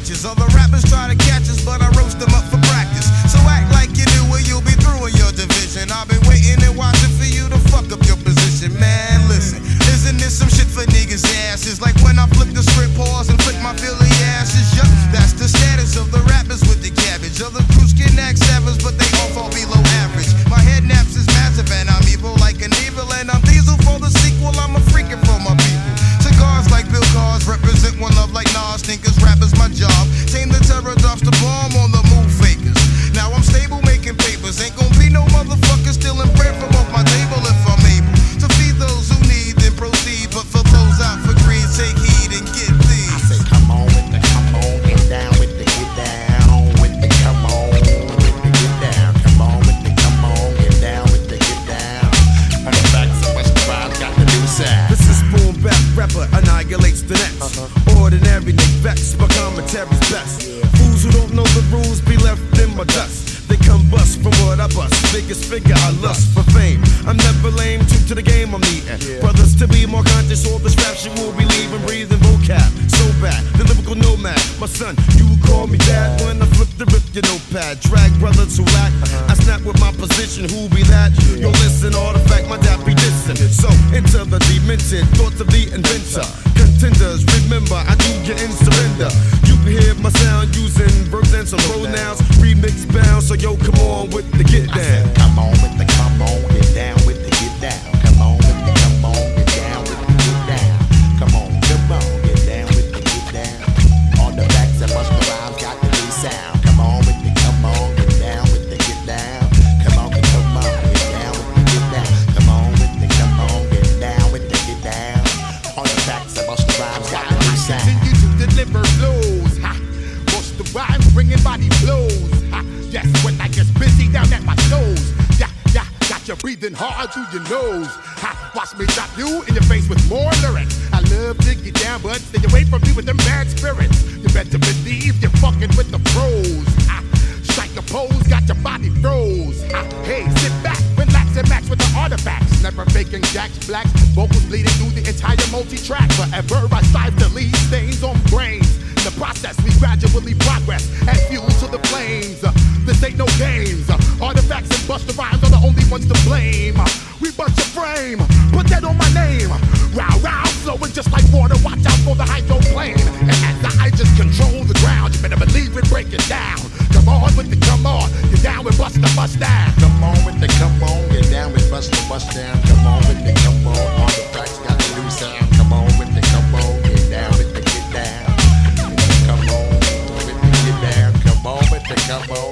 matches. Other rappers try to catch us, but I roast them up for practice. So act like you knew or you'll be through in your division. I've been waiting and watching for you to fuck up your position. Man, listen, isn't this some shit for niggas' asses? Like when I flip the script, pause and flick my Philly asses. Yup, that's the status of the rappers with the cabbage. Other crews can act savage, but they all fall below average. My head naps is massive and I'm evil like an evil. And I'm diesel for the sequel, I'm a freaking for my people. Cigars like Bill Cars represent one love like Nas. Thinkers, rappers my job. Tame the terror, drops the bomb on the move fakers. Now I'm stable making papers. Ain't gon' be no motherfucker stealing bread from off my table if I'm able to feed those who need, then proceed. But for those out for greed, take heed and get these. I say come on with the come on, get down with the get down with the come on with the get down. Come on with the come on, get down with the get down. On the back so much the rhymes got the new sound. This is boom bap rapper annihilates the next. Ordinary Nick Vex, my commentary's best. Fools who don't know the rules be left in my dust. They come bust from what I bust. Biggest figure, I lust for fame. I'm never lame, true to the game I'm needing. Brothers to be more conscious, all this rap shit will be leaving. Breathing vocab, so bad, the lyrical nomad. My son, you call me dad when I flip the rip your notepad. Drag brothers who lack, I snap with my position, who be that? Yo listen, artifact, my dad be dissing. So, into the demented, thoughts of the inventor. Contenders, remember, I do get in surrender. You can hear my sound using verbs and some pronouns. Remix bound, so yo, come on with the get down. Come on with the come on, get down with the get down. Come on with the come on, get down with the get down. Come on, get down with the get down. On the backs of us, the rhymes got the new sound. Come on with the come on, get down with the get down. Come on, get down with the get down. Come on with the come on, get down with the get down. On the backs of us, the rhymes got the new sound. Continue to deliver blows. Ha. Watch the rhymes bringing body blows. Ha. Yes, when I get busy down at my toes. Yeah, yeah, got you breathing hard through your nose. Ha. Watch me drop you in your face with more lyrics. I love to get down, but stay away from me with them bad spirits. You better believe you're fucking with the pros. Ha. Strike a pose, got your body froze. Ha. Hey, sit back, relax and match with the artifacts. Never faking jacks, blacks, vocals bleeding through the entire multi-track. Forever I strive to leave stains on brains. In the process, we gradually progress and fuel to the flames. This ain't no games. Artifacts and Busta Rhymes are the only ones to blame. We bust your frame, put that on my name. Row, row, flowing just like water. Watch out for the hydroplane. And as I just control the ground, you better believe we break it down. Come on with the come on, you're down with Busta Bust Down. Come on with the come on, get down with Busta Bust Down. Come on with the come on, artifacts got the new sound. Come on with the come on, get down with the get down. Come on with the get down. Come on with the come on.